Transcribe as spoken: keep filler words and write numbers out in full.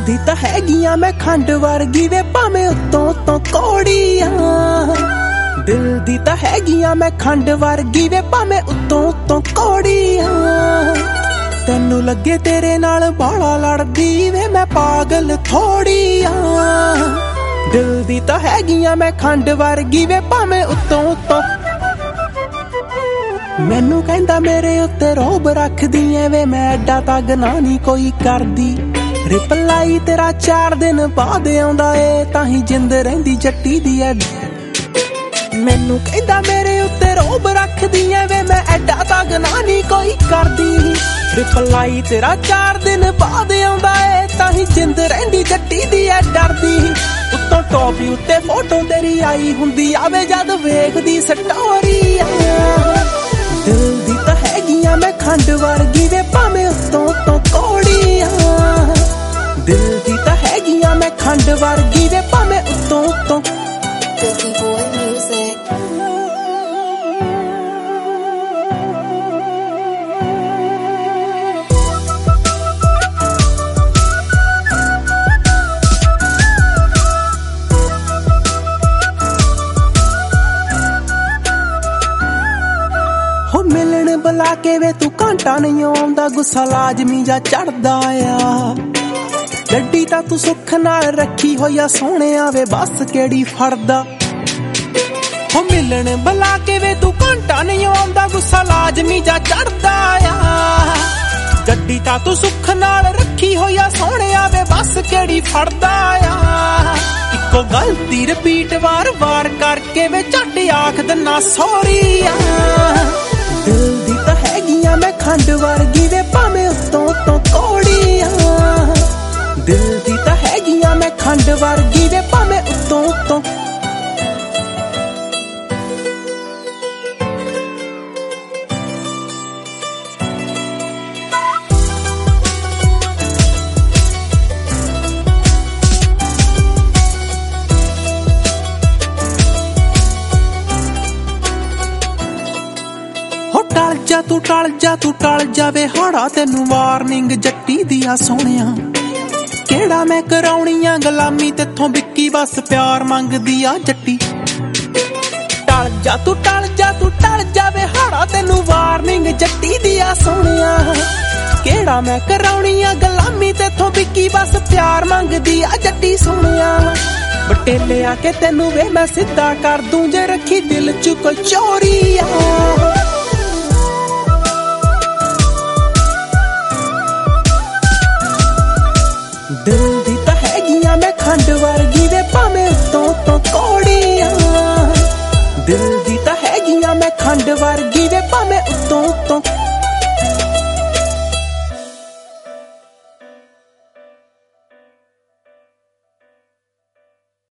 ਦੀ ਤਾਂ ਹੈਗੀਆਂ ਮੈਂ ਖੰਡ ਵਰਗੀ ਵੇ ਭਾਵੇਂ ਉੱਤੋਂ ਉੱਤੋਂ ਕੌੜੀਆਂ। ਦਿਲ ਦੀ ਤਾਂ ਹੈਗੀਆਂ ਮੈਂ ਖੰਡ ਵਰਗੀ ਵੇ ਭਾਵੇਂ ਉੱਤੋਂ ਉੱਤੋਂ ਕੌੜੀਆਂ। ਤੈਨੂੰ ਲੱਗੇ ਤੇਰੇ ਨਾਲ ਬਾਲਾ ਲੜਦੀ ਵੇ ਮੈਂ ਪਾਗਲ ਥੋੜੀਆਂ। ਦਿਲ ਦੀ ਤਾਂ ਹੈਗੀਆਂ ਮੈਂ ਖੰਡ ਵਰਗੀ ਵੇ ਭਾਵੇਂ ਉੱਤੋਂ ਉੱਤੋਂ। ਮੈਨੂੰ ਕਹਿੰਦਾ ਮੇਰੇ ਉੱਤੇ ਰੋਬ ਰੱਖਦੀ ਐ ਵੇ ਮੈਂ ਐਡਾ ਤਾਂ ਗੁਨਾਹ ਨੀ ਕੋਈ ਕਰਦੀ। ਰਿਪਲਾਈ ਤੇਰਾ ਚਾਰ ਦਿਨ ਬਾਅਦ ਆਉਂਦਾ ਏ ਤਾਹੀਂ ਜਿੰਦ ਰਹਿੰਦੀ ਜੱਟੀ ਦੀ ਐ। ਮੈਨੂੰ ਕਹਿੰਦਾ ਮੇਰੇ ਉੱਤੇ ਰੋਬ ਰੱਖਦੀ ਐ ਵੇ ਮੈਂ ਐਡਾ ਤਾਂ ਗੁਨਾਹ ਨੀ ਕੋਈ ਕਰਦੀ। ਰਿਪਲਾਈ ਤੇਰਾ ਚਾਰ ਦਿਨ ਬਾਅਦ ਆਉਂਦਾ ਏ ਤਾਹੀਂ ਜਿੰਦ ਰਹਿੰਦੀ ਜੱਟੀ ਦੀ ਐ ਡਰਦੀ। ਉੱਤੋਂ ਟੋਪੀ ਉੱਤੇ ਫੋਟੋ ਤੇਰੀ ਆਈ ਹੁੰਦੀ ਆਵੇ ਜਦ ਵੇਖਦੀ ਸਟੋਰੀ। ਦਿਲ ਦੀ ਤਾਂ ਹੈਗੀਆਂ ਮੈਂ ਖੰਡ ਵਰਗੀ ਵੇ ਭਾਵੇਂ ਉੱਤੋਂ ਉੱਤੋਂ ਕੌੜੀਆਂ। ਦਿਲ ਦੀ ਤਾਂ ਹੈਗੀਆਂ ਮੈਂ ਖੰਡ ਵਰਗੀ ਵੇ ਭਾਵੇਂ ਉੱਤੋਂ ਉੱਤੋਂ। Filthy boy music. ਹੋ ਮਿਲਣ ਬੁਲਾ ਕੇ ਵੇ ਤੂੰ ਘੰਟਾ ਨਹੀਂ ਆਉਂਦਾ ਗੁੱਸਾ ਲਾਜ਼ਮੀ ਜਾ ਚੜਦਾ ਆ। ਗੱਡੀ ਤਾਂ ਤੂੰ ਸੁੱਖ ਨਾਲ ਰੱਖੀ ਹੋਈ ਆ ਸੋਹਣਿਆ ਵੇ ਬੱਸ ਕਿਹੜੀ ਫੜਦਾ। ਹੋ ਮਿਲਣ ਬੁਲਾ ਕੇ ਵੇ ਤੂੰ ਘੰਟਾ ਨਹੀਂ ਆਉਂਦਾ ਗੁੱਸਾ ਲਾਜ਼ਮੀ ਜਾ ਚੜਦਾ ਆ। ਗੱਡੀ ਤਾਂ ਤੂੰ ਸੁੱਖ ਨਾਲ ਰੱਖੀ ਹੋਈ ਆ ਸੋਹਣਿਆ ਵੇ ਬੱਸ ਕਿਹੜੀ ਫੜਦਾ ਆ। ਇੱਕੋ ਗਲਤੀ ਰਿਪੀਟ ਵਾਰ ਵਾਰ ਕਰਕੇ ਵੇ ਝੱਟ ਆਖ ਦਿਨਾ ਸੌਰੀ ਆ। ਦਿਲ ਦੀ ਤਾਂ ਹੈਗੀਆਂ ਮੈਂ ਖੰਡ ਵਰਗੀ ਵੇ ਭਾਵੇਂ ਉੱਤੋਂ ਉੱਤੋਂ ਕੌੜੀਆਂ। ਦਿਲ ਦੀ ਤਾਂ ਹੈਗੀਆਂ ਮੈਂ ਖੰਡ ਵਰਗੀ ਵੇ ਭਾਵੇਂ ਉੱਤੋਂ ਉੱਤੋਂ। ਹੋ ਟਲ ਜਾ ਤੂੰ ਟਲ ਜਾ ਤੂੰ ਟਲ ਜਾਵੇ ਹਾੜਾ ਤੈਨੂੰ ਵਾਰਨਿੰਗ ਜੱਟੀ ਦੀਆਂ ਸੋਹਣਿਆ। ਕਿਹੜਾ ਮੈਂ ਕਰਾਉਣੀਆਂ ਗੁਲਾਮੀ ਤੇਥੋਂ ਵਿੱਕੀ ਬਸ ਪਿਆਰ ਮੰਗਦੀ ਆ ਜੱਟੀ। ਟਲ ਜਾ ਤੂੰ ਟਲ ਜਾ ਤੂੰ ਟਲ ਜਾਵੇ ਹਾੜਾ ਤੈਨੂੰ ਵਾਰਨਿੰਗ ਜੱਟੀ ਦੀਆਂ ਸੋਹਣਿਆ। ਕਿਹੜਾ ਮੈਂ ਕਰਾਉਣੀਆਂ ਗੁਲਾਮੀ ਤੇਥੋਂ ਵਿੱਕੀ ਬਸ ਪਿਆਰ ਮੰਗਦੀ ਆ ਜੱਟੀ ਸੋਹਣਿਆ। ਬਟੇਲੇ ਆ ਕੇ ਤੈਨੂੰ ਵੇ ਮੈਂ ਸਿੱਧਾ ਕਰ ਦੂੰ ਜੇ ਰੱਖੀ ਦਿਲ ਚ ਕੋਈ ਚੋਰੀ ਆ।